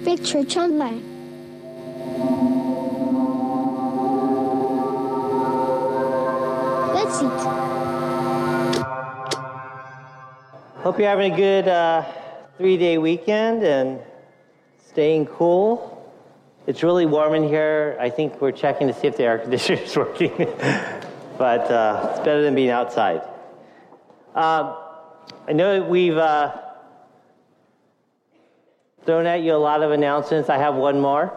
Epic Church Online. Let's eat. Hope you're having a good 3-day weekend and staying cool. It's really warm in here. I think we're checking to see if the air conditioner is working, but it's better than being outside. I know we've thrown at you a lot of announcements. I have one more.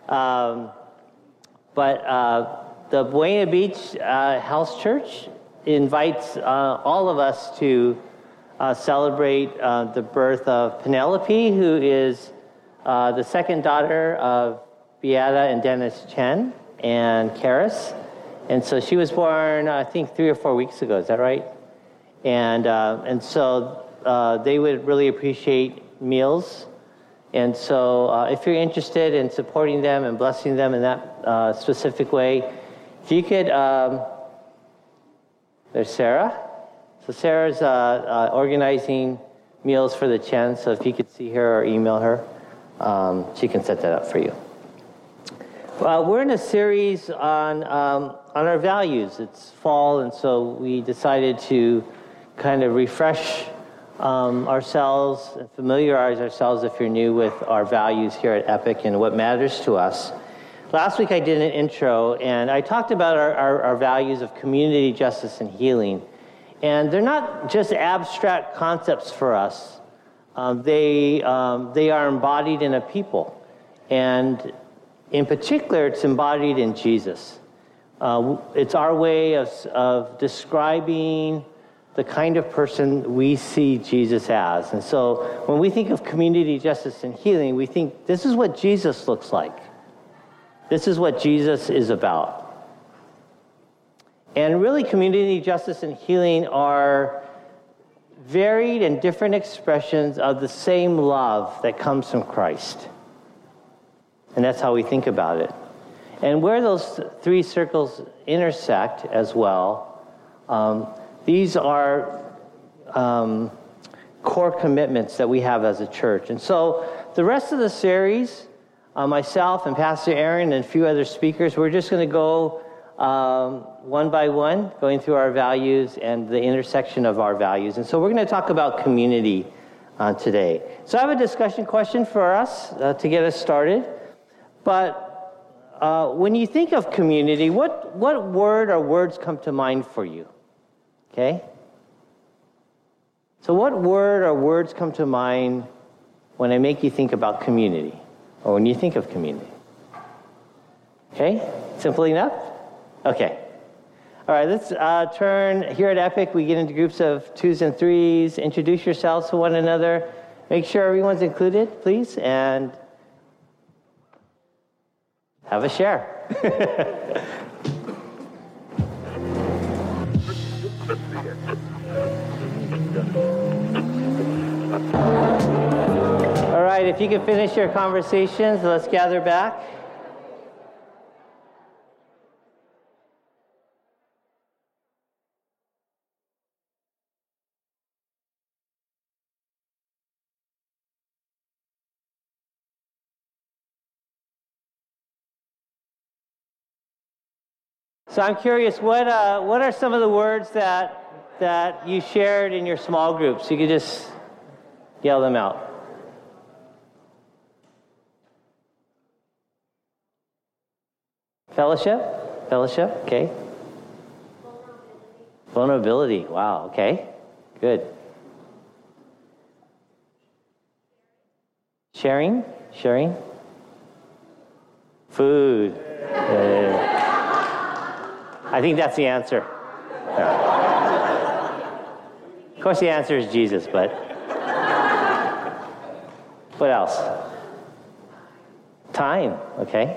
But the Buena Beach House Church invites all of us to celebrate the birth of Penelope, who is the second daughter of Beata and Dennis Chen and Karis. And so she was born, I think, 3 or 4 weeks ago. Is that right? And so they would really appreciate meals. And so if you're interested in supporting them and blessing them in that specific way, if you could, there's Sarah. So Sarah's organizing meals for the Chen, so if you could see her or email her, she can set that up for you. We're in a series on our values. It's fall, and so we decided to kind of refresh ourselves and familiarize ourselves, if you're new, with our values here at Epic and what matters to us. Last week I did an intro, and I talked about our values of community, justice, and healing. And they're not just abstract concepts for us. They are embodied in a people. And in particular, it's embodied in Jesus. It's our way of describing the kind of person we see Jesus as. And so when we think of community, justice, and healing, we think this is what Jesus looks like. This is what Jesus is about. And really, community, justice, and healing are varied and different expressions of the same love that comes from Christ. And that's how we think about it. And where those 3 circles intersect as well, these are core commitments that we have as a church. And so the rest of the series, myself and Pastor Aaron and a few other speakers, we're just going to go one by one, going through our values and the intersection of our values. And so we're going to talk about community today. So I have a discussion question for us to get us started. But when you think of community, what word or words come to mind for you? Okay? So what word or words come to mind when I make you think about community, or when you think of community? Okay? Simple enough? Okay. All right, let's turn. Here at Epic, we get into groups of 2s and 3s. Introduce yourselves to one another. Make sure everyone's included, please, and have a share. All right, if you can finish your conversations, let's gather back. So I'm curious, what are some of the words that you shared in your small groups? You could just yell them out. Fellowship, okay. Vulnerability, wow, okay, good. Sharing. Food. I think that's the answer. Of course, the answer is Jesus, but what else? Time, okay.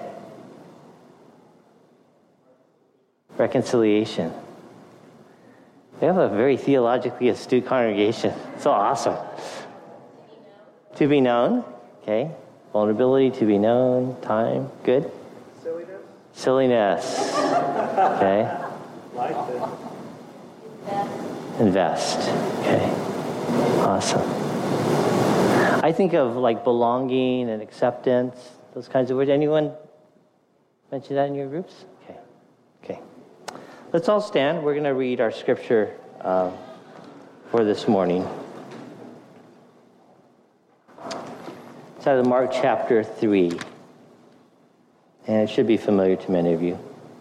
Reconciliation. We have a very theologically astute congregation. So awesome. To be known, okay. Vulnerability, to be known, time, good. Silliness. Okay. Invest. Okay. Awesome. I think of like belonging and acceptance, those kinds of words. Anyone mention that in your groups? Okay. Let's all stand. We're going to read our scripture for this morning. It's out of Mark chapter 3. And it should be familiar to many of you.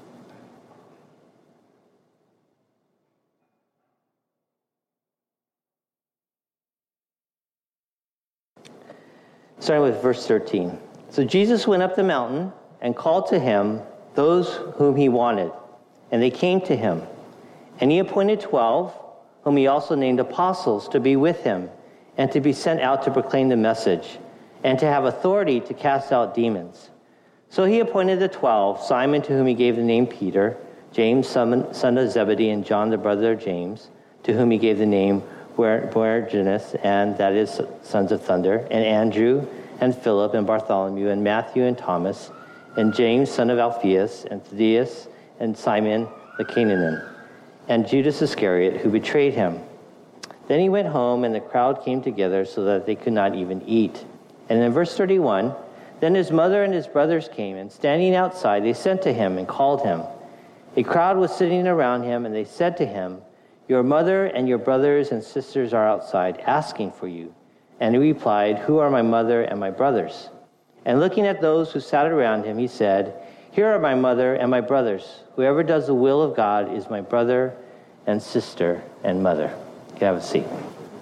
Starting with verse 13. So Jesus went up the mountain and called to him those whom he wanted, and they came to him. And he appointed 12, whom he also named apostles, to be with him, and to be sent out to proclaim the message, and to have authority to cast out demons. So he appointed the 12, Simon, to whom he gave the name Peter, James, son of Zebedee, and John, the brother of James, to whom he gave the name Boanerges, and that is sons of thunder, and Andrew, and Philip, and Bartholomew, and Matthew, and Thomas, and James, son of Alphaeus, and Thaddeus, and Simon the Canaanite, and Judas Iscariot, who betrayed him. Then he went home, and the crowd came together so that they could not even eat. And in verse 31, then his mother and his brothers came, and standing outside, they sent to him and called him. A crowd was sitting around him, and they said to him, your mother and your brothers and sisters are outside, asking for you. And he replied, who are my mother and my brothers? And looking at those who sat around him, he said, here are my mother and my brothers. Whoever does the will of God is my brother and sister and mother. You can have a seat.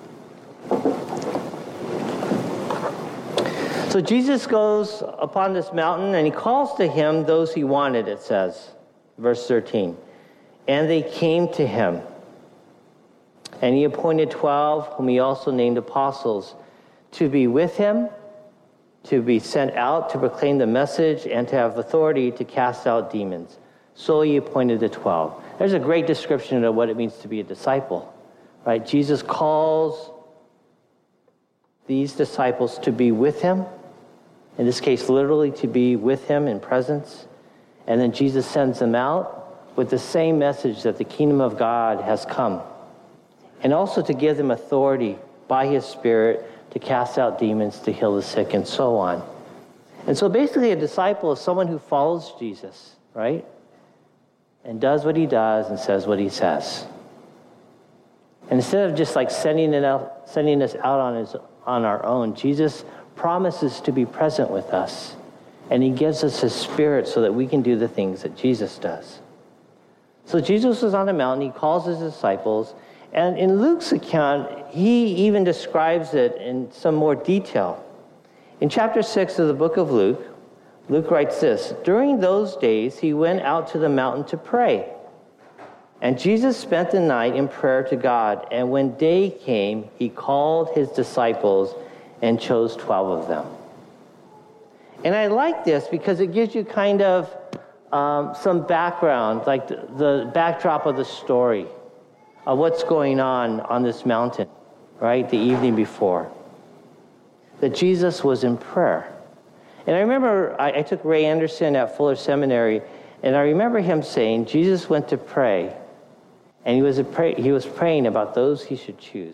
So Jesus goes upon this mountain, and he calls to him those he wanted, it says, verse 13. And they came to him. And he appointed 12, whom he also named apostles, to be with him, to be sent out to proclaim the message, and to have authority to cast out demons. So he appointed the 12. There's a great description of what it means to be a disciple, right? Jesus calls these disciples to be with him, in this case, literally to be with him in presence. And then Jesus sends them out with the same message that the kingdom of God has come. And also to give them authority by his Spirit to cast out demons, to heal the sick, and so on. And so basically a disciple is someone who follows Jesus, right? And does what he does and says what he says. And instead of just like sending us out on our own, Jesus promises to be present with us. And he gives us his Spirit so that we can do the things that Jesus does. So Jesus was on the mountain. He calls his disciples. And in Luke's account, he even describes it in some more detail. In chapter 6 of the book of Luke, Luke writes this, during those days, he went out to the mountain to pray. And Jesus spent the night in prayer to God. And when day came, he called his disciples and chose 12 of them. And I like this because it gives you kind of some background, like the backdrop of the story of what's going on this mountain, right, the evening before. That Jesus was in prayer. And I remember I took Ray Anderson at Fuller Seminary, and I remember him saying Jesus went to pray, and he was praying about those he should choose.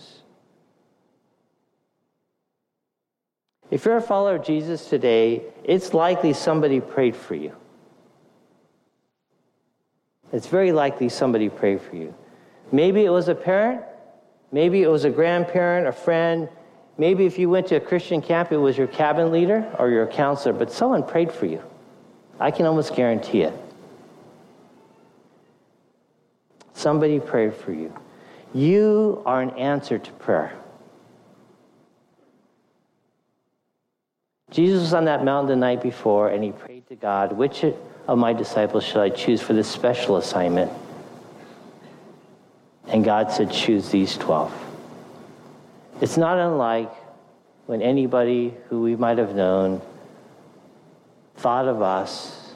If you're a follower of Jesus today, it's likely somebody prayed for you. It's very likely somebody prayed for you. Maybe it was a parent. Maybe it was a grandparent, a friend. Maybe if you went to a Christian camp, it was your cabin leader or your counselor. But someone prayed for you. I can almost guarantee it. Somebody prayed for you. You are an answer to prayer. Jesus was on that mountain the night before, and he prayed to God, which of my disciples shall I choose for this special assignment? And God said, choose these 12. It's not unlike when anybody who we might have known thought of us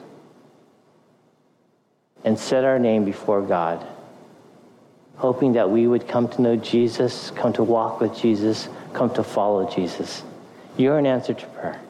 and said our name before God, hoping that we would come to know Jesus, come to walk with Jesus, come to follow Jesus. You're an answer to prayer.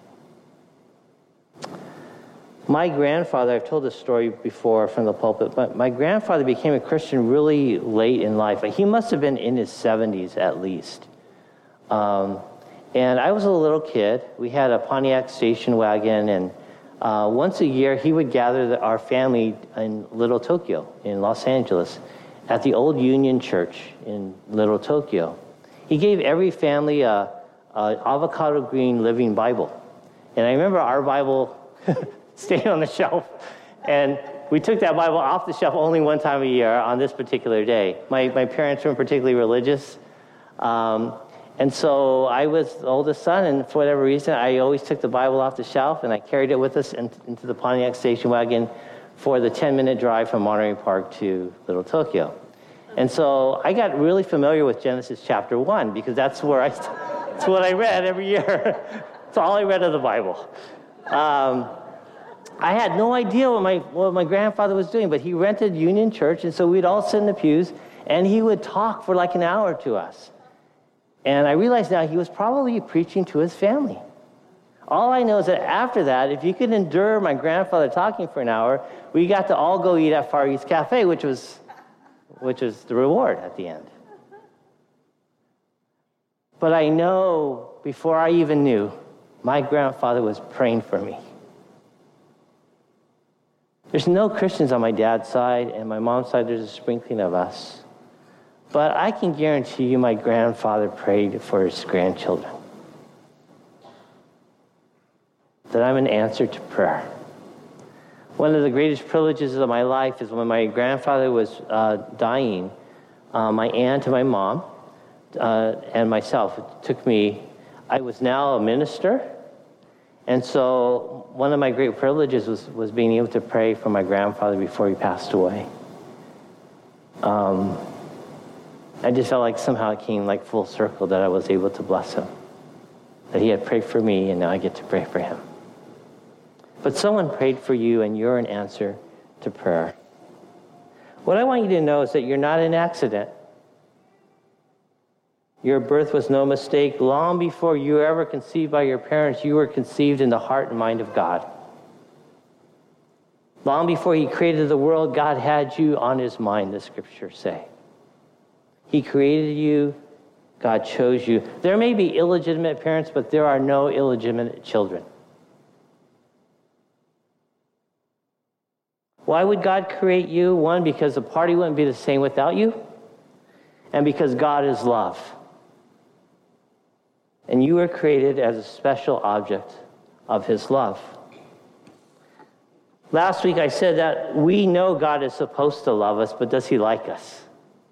My grandfather, I've told this story before from the pulpit, but my grandfather became a Christian really late in life. He must have been in his 70s at least. And And I was a little kid. We had a Pontiac station wagon, and once a year he would gather our family in Little Tokyo in Los Angeles at the old Union Church in Little Tokyo. He gave every family a avocado green Living Bible. And I remember our Bible stayed on the shelf, and we took that Bible off the shelf only one time a year on this particular day. My parents weren't particularly religious, and so I was the oldest son, and for whatever reason, I always took the Bible off the shelf, and I carried it with us into the Pontiac station wagon for the 10-minute drive from Monterey Park to Little Tokyo. And so I got really familiar with Genesis chapter 1, because that's what I read every year. That's all I read of the Bible. I had no idea what my grandfather was doing, but he rented Union Church, and so we'd all sit in the pews, and he would talk for like an hour to us. And I realized now he was probably preaching to his family. All I know is that after that, if you could endure my grandfather talking for an hour, we got to all go eat at Far East Cafe, which was the reward at the end. But I know, before I even knew, my grandfather was praying for me. There's no Christians on my dad's side, and my mom's side, there's a sprinkling of us. But I can guarantee you my grandfather prayed for his grandchildren. That I'm an answer to prayer. One of the greatest privileges of my life is when my grandfather was dying, my aunt and my mom and myself, it took me, I was now a minister, and so one of my great privileges was being able to pray for my grandfather before he passed away. I just felt like somehow it came like full circle that I was able to bless him. That he had prayed for me, and now I get to pray for him. But someone prayed for you, and you're an answer to prayer. What I want you to know is that you're not an accident. Your birth was no mistake. Long before you were ever conceived by your parents, you were conceived in the heart and mind of God. Long before he created the world, God had you on his mind, the scriptures say. He created you. God chose you. There may be illegitimate parents, but there are no illegitimate children. Why would God create you? One, because the party wouldn't be the same without you, and because God is love. And you were created as a special object of his love. Last week I said that we know God is supposed to love us, but does he like us?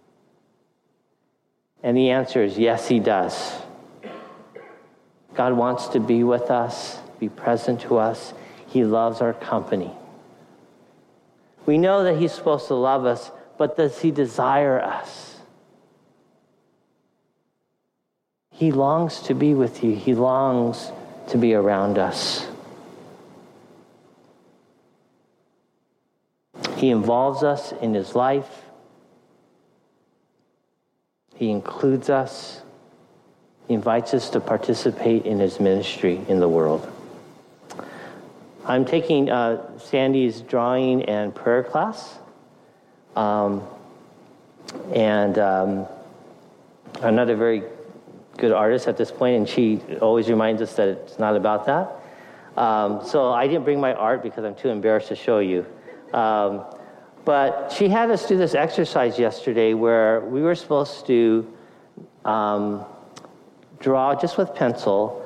And the answer is yes, he does. God wants to be with us, be present to us. He loves our company. We know that he's supposed to love us, but does he desire us? He longs to be with you. He longs to be around us. He involves us in his life. He includes us. He invites us to participate in his ministry in the world. I'm taking Sandy's drawing and prayer class. I'm not a very good artist at this point, and she always reminds us that it's not about that. So I didn't bring my art because I'm too embarrassed to show you. But she had us do this exercise yesterday where we were supposed to draw just with pencil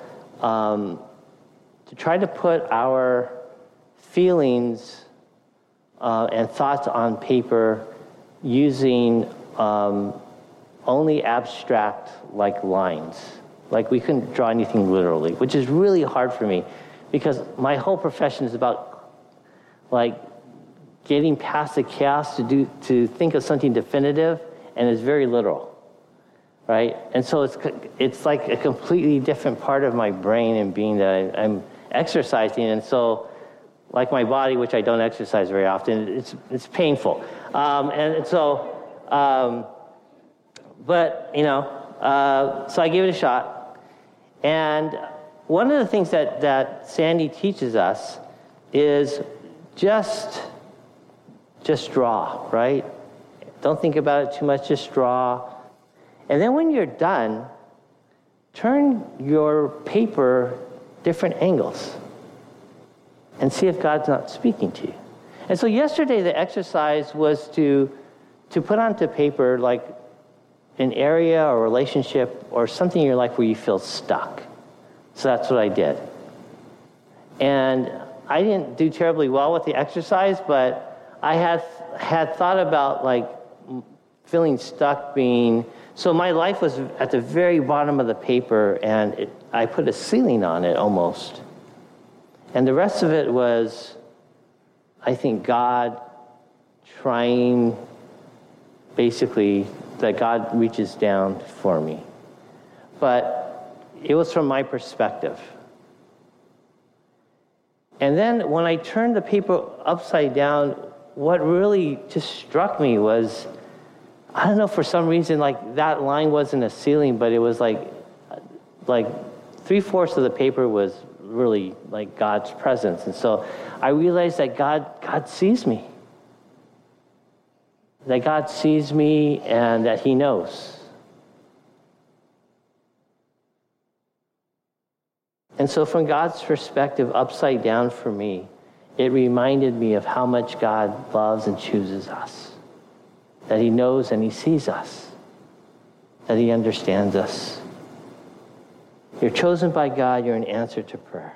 to try to put our feelings and thoughts on paper using only abstract like lines. Like we couldn't draw anything literally, which is really hard for me because my whole profession is about like getting past the chaos to think of something definitive, and it's very literal, right? And so it's like a completely different part of my brain and being that I'm exercising, and so like my body, which I don't exercise very often, it's painful, but you know, so I gave it a shot, and one of the things that Sandy teaches us is just draw, right? Don't think about it too much, just draw. And then when you're done, turn your paper different angles and see if God's not speaking to you. And so yesterday the exercise was to put onto paper like an area or relationship or something in your life where you feel stuck. So that's what I did. And I didn't do terribly well with the exercise, but I had thought about like feeling stuck being, so my life was at the very bottom of the paper, and I put a ceiling on it almost. And the rest of it was, I think, God trying, basically, that God reaches down for me. But it was from my perspective. And then when I turned the paper upside down, what really just struck me was, I don't know, for some reason, like that line wasn't a ceiling, but it was like 3/4 of the paper was really like God's presence. And so I realized that God sees me. That God sees me and that he knows. And so from God's perspective, upside down for me, it reminded me of how much God loves and chooses us. That he knows and he sees us. That he understands us. You're chosen by God. You're an answer to prayer.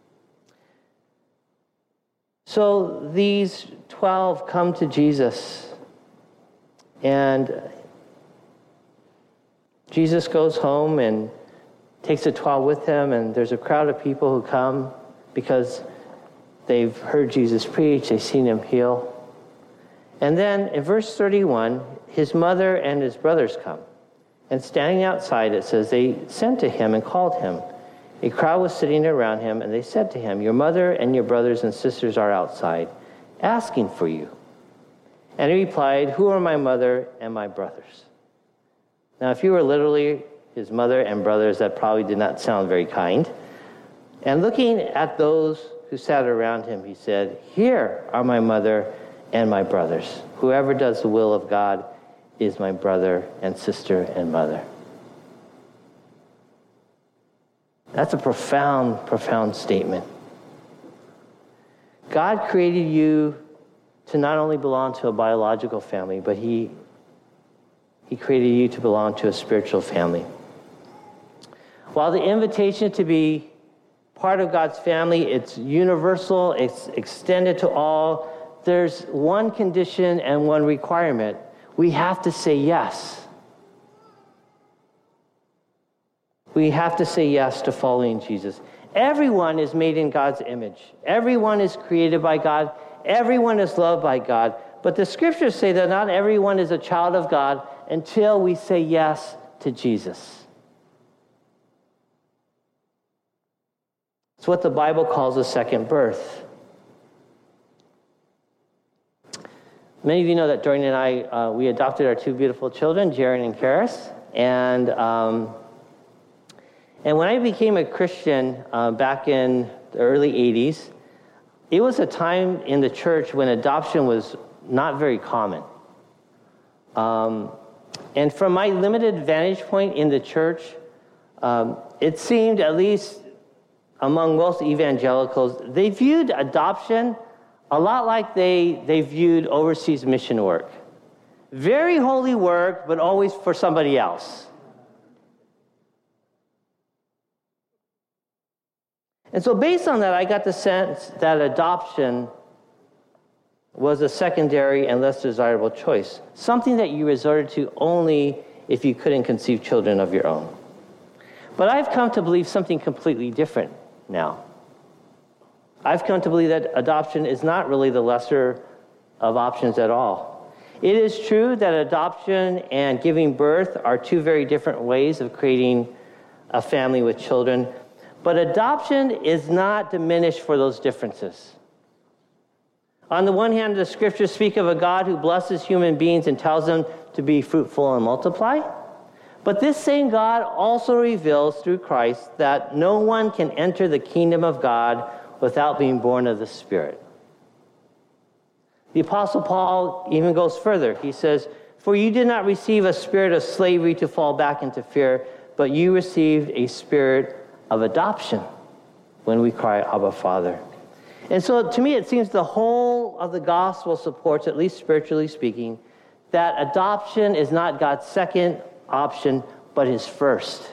So these 12 come to Jesus. And Jesus goes home and takes the 12 with him. And there's a crowd of people who come because they've heard Jesus preach. They've seen him heal. And then in verse 31, his mother and his brothers come. And standing outside, it says, they sent to him and called him. A crowd was sitting around him, and they said to him, your mother and your brothers and sisters are outside, asking for you. And he replied, who are my mother and my brothers? Now, if you were literally his mother and brothers, that probably did not sound very kind. And looking at those who sat around him, he said, here are my mother and my brothers. Whoever does the will of God is my brother and sister and mother. That's a profound, profound statement. God created you to not only belong to a biological family, but he created you to belong to a spiritual family. While the invitation to be part of God's family, it's universal, it's extended to all, there's one condition and one requirement. We have to say yes. We have to say yes to following Jesus. Everyone is made in God's image. Everyone is created by God. Everyone is loved by God. But the scriptures say that not everyone is a child of God until we say yes to Jesus. It's what the Bible calls a second birth. Many of you know that Jordan and I, we adopted our two beautiful children, Jaren and Karis. And when I became a Christian back in the early 80s, it was a time in the church when adoption was not very common. And from my limited vantage point in the church, it seemed, at least among most evangelicals, they viewed adoption a lot like they viewed overseas mission work. Very holy work, but always for somebody else. And so based on that, I got the sense that adoption was a secondary and less desirable choice, something that you resorted to only if you couldn't conceive children of your own. But I've come to believe something completely different now. I've come to believe that adoption is not really the lesser of options at all. It is true that adoption and giving birth are two very different ways of creating a family with children, but adoption is not diminished for those differences. On the one hand, the scriptures speak of a God who blesses human beings and tells them to be fruitful and multiply. But this same God also reveals through Christ that no one can enter the kingdom of God without being born of the Spirit. The Apostle Paul even goes further. He says, for you did not receive a spirit of slavery to fall back into fear, but you received a spirit of adoption when we cry, Abba, Father. And so to me, it seems the whole of the gospel supports, at least spiritually speaking, that adoption is not God's second option, but his first.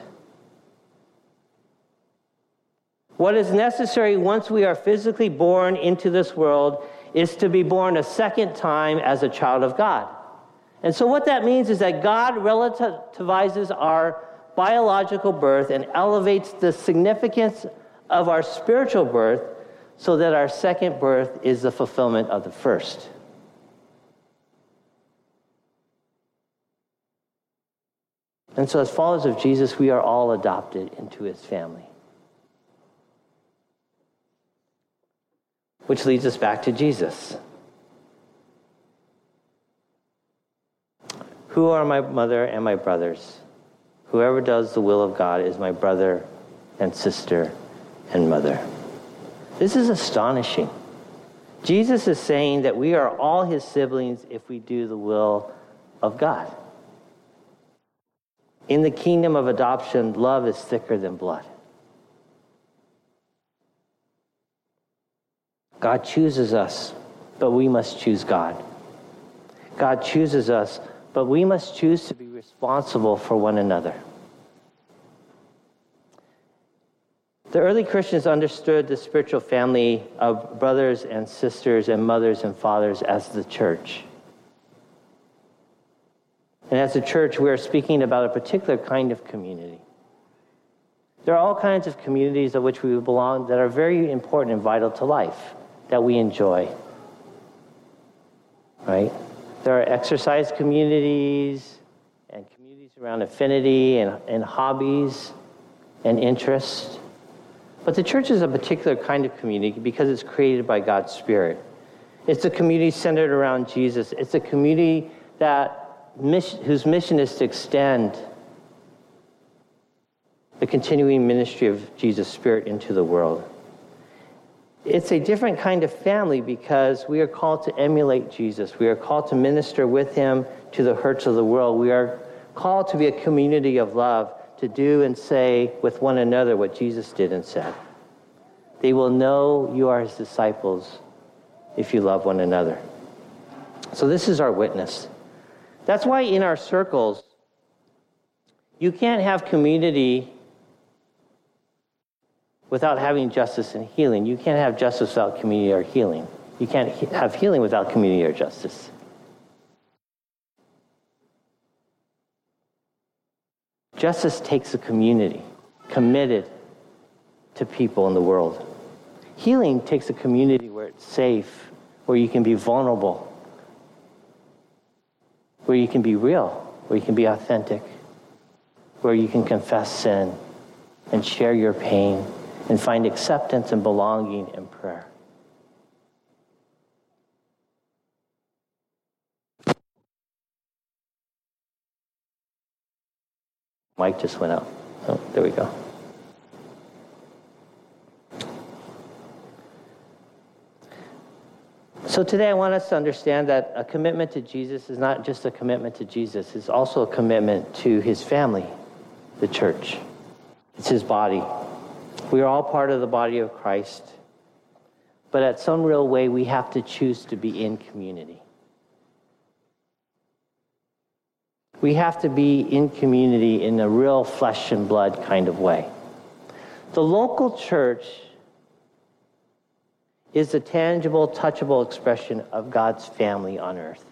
What is necessary once we are physically born into this world is to be born a second time as a child of God. And so what that means is that God relativizes our biological birth and elevates the significance of our spiritual birth so that our second birth is the fulfillment of the first. And so as followers of Jesus, we are all adopted into his family. Which leads us back to Jesus. Who are my mother and my brothers? Whoever does the will of God is my brother and sister and mother. This is astonishing. Jesus is saying that we are all his siblings if we do the will of God. In the kingdom of adoption, love is thicker than blood. God chooses us, but we must choose God. God chooses us, but we must choose to be responsible for one another. The early Christians understood the spiritual family of brothers and sisters and mothers and fathers as the church. And as a church, we are speaking about a particular kind of community. There are all kinds of communities of which we belong that are very important and vital to life, that we enjoy. Right? There are exercise communities and communities around affinity and hobbies and interests. But the church is a particular kind of community because it's created by God's Spirit. It's a community centered around Jesus. It's a community whose mission is to extend the continuing ministry of Jesus' Spirit into the world. It's a different kind of family because we are called to emulate Jesus. We are called to minister with him to the hurts of the world. We are called to be a community of love, to do and say with one another what Jesus did and said. They will know you are his disciples if you love one another. So this is our witness. That's why in our circles, you can't have community without having justice and healing. You can't have justice without community or healing. You can't have healing without community or justice. Justice takes a community committed to people in the world. Healing takes a community where it's safe, where you can be vulnerable, where you can be real, where you can be authentic, where you can confess sin and share your pain and find acceptance and belonging in prayer. Mic just went out. Oh, there we go. So today I want us to understand that a commitment to Jesus is not just a commitment to Jesus, it's also a commitment to his family, the church. It's his body. We are all part of the body of Christ, but at some real way we have to choose to be in community. We have to be in community in a real flesh and blood kind of way. The local church is a tangible, touchable expression of God's family on earth.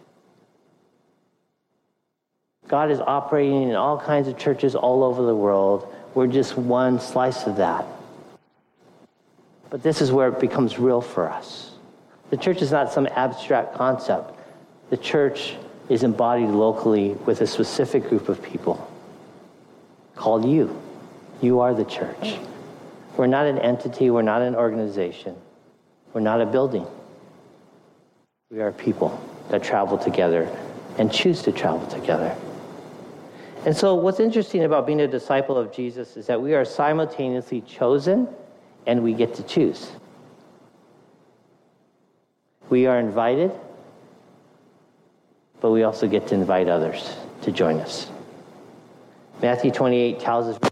God is operating in all kinds of churches all over the world. We're just one slice of that. But this is where it becomes real for us. The church is not some abstract concept. The church is embodied locally with a specific group of people called you. You are the church. We're not an entity. We're not an organization. We're not a building. We are people that travel together and choose to travel together. And so what's interesting about being a disciple of Jesus is that we are simultaneously chosen and we get to choose. We are invited, but we also get to invite others to join us. Matthew 28 tells us.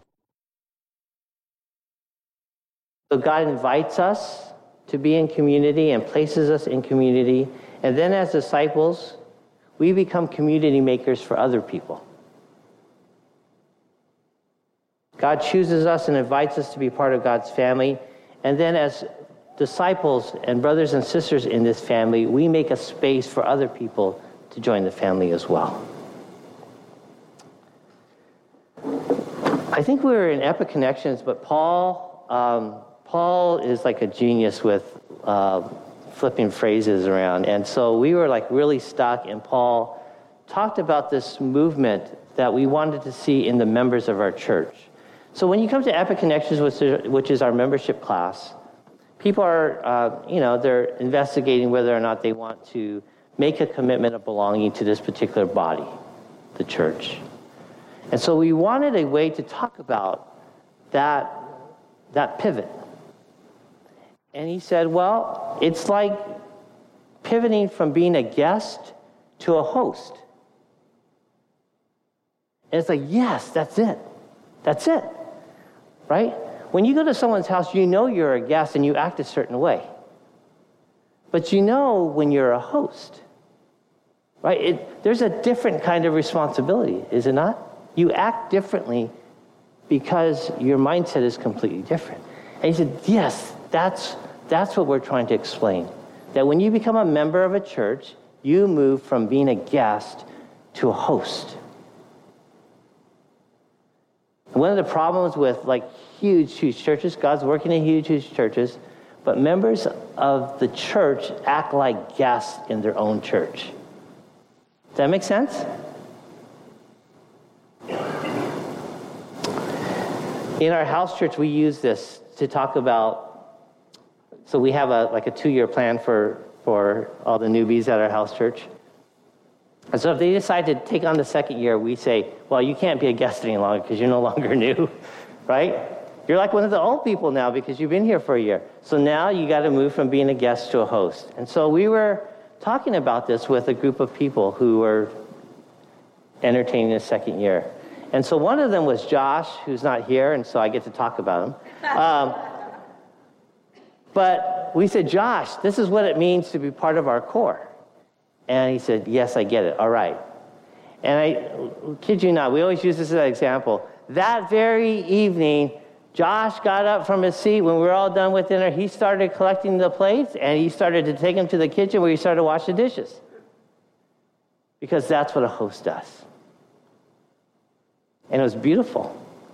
So God invites us to be in community and places us in community. And then as disciples, we become community makers for other people. God chooses us and invites us to be part of God's family. And then as disciples and brothers and sisters in this family, we make a space for other people to join the family as well. I think we were in Epic Connections, but Paul is like a genius with flipping phrases around. And so we were like really stuck, and Paul talked about this movement that we wanted to see in the members of our church. So when you come to Epic Connections, which is our membership class, people are, they're investigating whether or not they want to make a commitment of belonging to this particular body, the church. And so we wanted a way to talk about that pivot. And he said, well, it's like pivoting from being a guest to a host. And it's like, yes, that's it. That's it. Right? When you go to someone's house, you know you're a guest and you act a certain way. But you know when you're a host. Right? There's a different kind of responsibility, is it not? You act differently because your mindset is completely different. And he said, yes, that's what we're trying to explain. That when you become a member of a church, you move from being a guest to a host. One of the problems with huge churches, God's working in huge churches, but members of the church act like guests in their own church. Does that make sense? In our house church, we use this to talk about, so we have a 2-year plan for all the newbies at our house church. And so if they decide to take on the second year, we say, well, you can't be a guest any longer because you're no longer new, right? You're like one of the old people now because you've been here for a year. So now you got to move from being a guest to a host. And so we were talking about this with a group of people who were entertaining the second year. And so one of them was Josh, who's not here, and so I get to talk about him. But we said, Josh, this is what it means to be part of our core. And he said, yes, I get it. All right. And I kid you not, we always use this as an example. That very evening, Josh got up from his seat when we were all done with dinner. He started collecting the plates, and he started to take them to the kitchen where he started to wash the dishes. Because that's what a host does. And it was beautiful.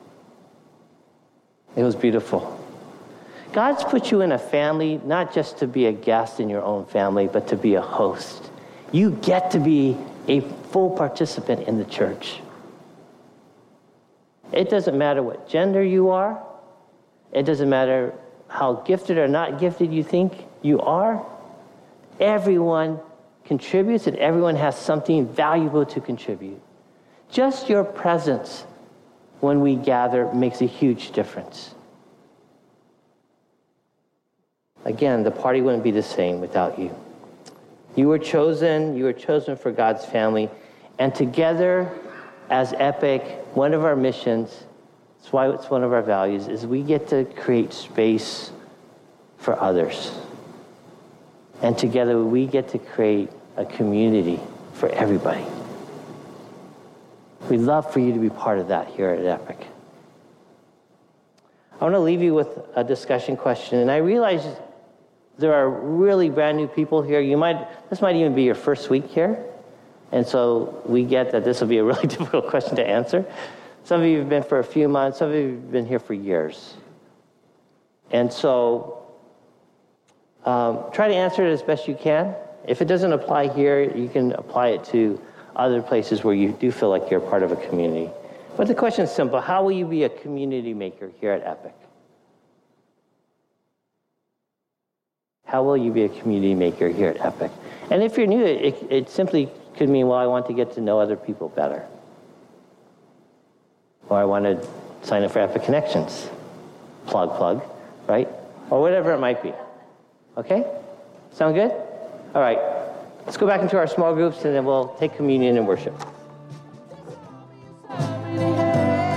It was beautiful. God's put you in a family, not just to be a guest in your own family, but to be a host. You get to be a full participant in the church. It doesn't matter what gender you are. It doesn't matter how gifted or not gifted you think you are. Everyone contributes, and everyone has something valuable to contribute. Just your presence when we gather makes a huge difference. Again, the party wouldn't be the same without you. You were chosen for God's family. And together, as Epic, one of our missions, that's why it's one of our values, is we get to create space for others. And together, we get to create a community for everybody. We'd love for you to be part of that here at Epic. I want to leave you with a discussion question. And I realize there are really brand new people here. This might even be your first week here. And so we get that this will be a really difficult question to answer. Some of you have been for a few months. Some of you have been here for years. And so try to answer it as best you can. If it doesn't apply here, you can apply it to other places where you do feel like you're part of a community. But the question is simple. How will you be a community maker here at Epic? How will you be a community maker here at Epic? And if you're new, it simply could mean, well, I want to get to know other people better. Or I want to sign up for Epic Connections. Plug, right? Or whatever it might be. Okay? Sound good? All right. Let's go back into our small groups, and then we'll take communion and worship.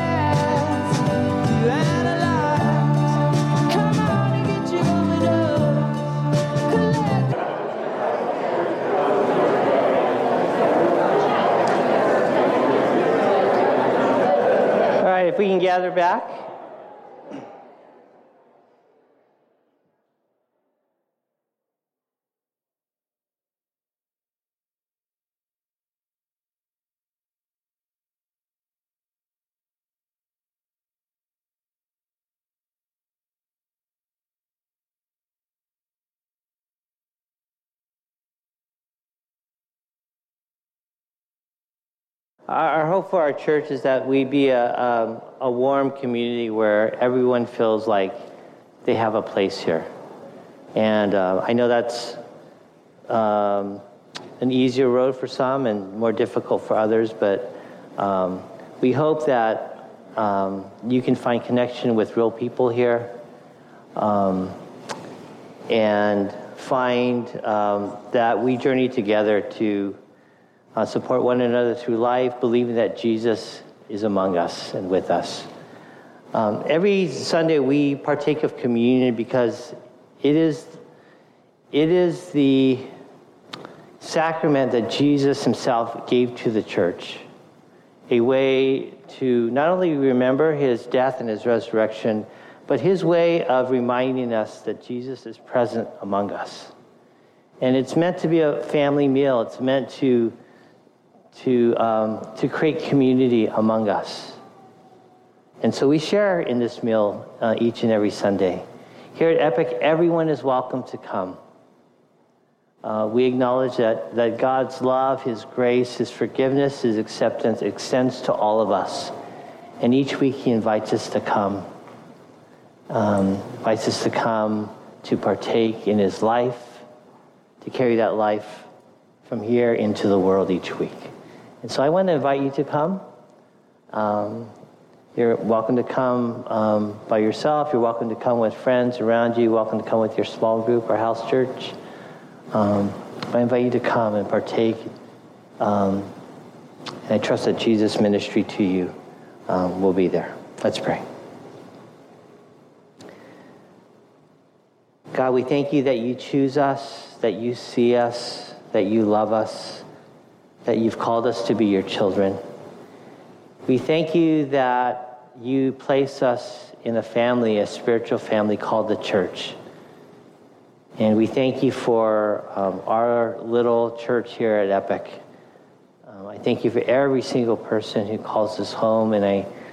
gather back. Our hope for our church is that we be a warm community where everyone feels like they have a place here. And I know that's an easier road for some and more difficult for others, but we hope that you can find connection with real people here and find that we journey together to support one another through life, believing that Jesus is among us and with us. Every Sunday we partake of communion because it is the sacrament that Jesus himself gave to the church, a way to not only remember his death and his resurrection, but his way of reminding us that Jesus is present among us. And it's meant to be a family meal. It's meant to create community among us. And so we share in this meal each and every Sunday. Here at Epic, everyone is welcome to come. We acknowledge that God's love, his grace, his forgiveness, his acceptance extends to all of us. And each week he invites us to come. To partake in his life, to carry that life from here into the world each week. And so I want to invite you to come. You're welcome to come by yourself. You're welcome to come with friends around you. You're welcome to come with your small group or house church. I invite you to come and partake. And I trust that Jesus' ministry to you will be there. Let's pray. God, we thank you that you choose us, that you see us, that you love us, that you've called us to be your children. We thank you that you place us in a family, a spiritual family called the church. And we thank you for our little church here at Epic. I thank you for every single person who calls us home, and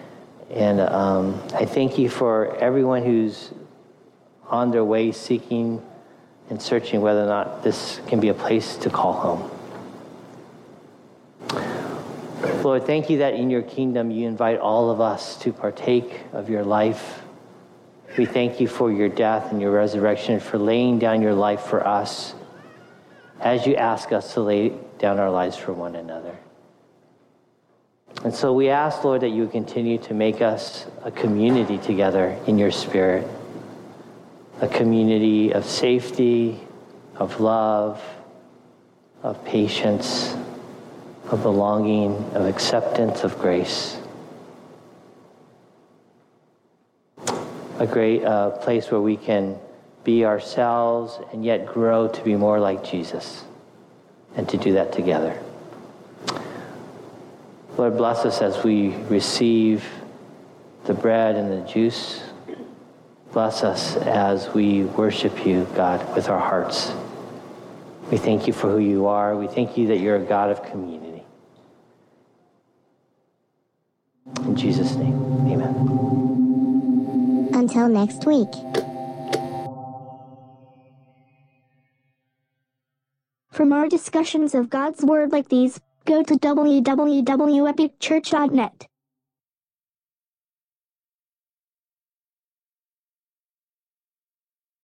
I thank you for everyone who's on their way seeking and searching whether or not this can be a place to call home. Lord, thank you that in your kingdom you invite all of us to partake of your life. We thank you for your death and your resurrection, for laying down your life for us as you ask us to lay down our lives for one another. And so we ask, Lord, that you continue to make us a community together in your spirit, a community of safety, of love, of patience, of belonging, of acceptance, of grace. A great place where we can be ourselves and yet grow to be more like Jesus, and to do that together. Lord, bless us as we receive the bread and the juice. Bless us as we worship you, God, with our hearts. We thank you for who you are. We thank you that you're a God of community. In Jesus' name, amen. Until next week. For more discussions of God's Word like these, go to www.epicchurch.net.